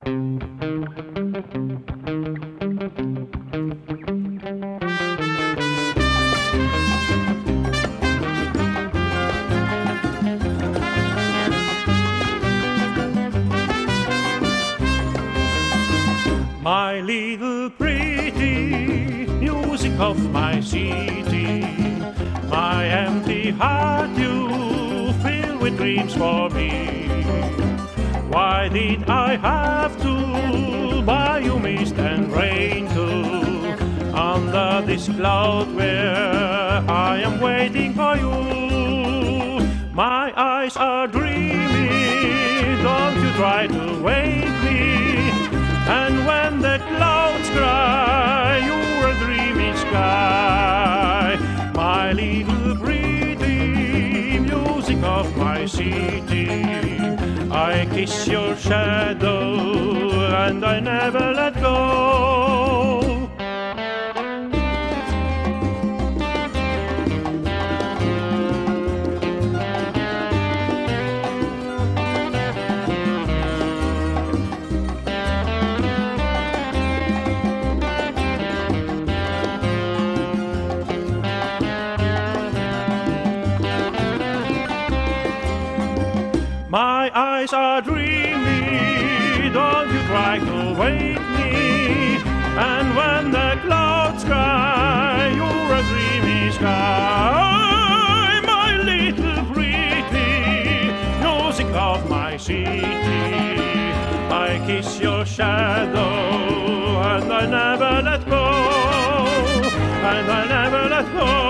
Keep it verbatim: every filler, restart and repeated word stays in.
My little pretty, music of my city, my empty heart you fill with dreams for me. Why did I have to buy you mist and rain too, under this cloud where I am waiting for you? My eyes are dreamy, don't you try to wake me. And when the clouds cry, you're a dreamy sky. My little pretty, music of my city, I kiss your shadow and I never let go. My eyes are dreamy, don't you try to wake me. And when the clouds cry, you're a dreamy sky. My little pretty, music of my city, I kiss your shadow and I never let go, and I never let go.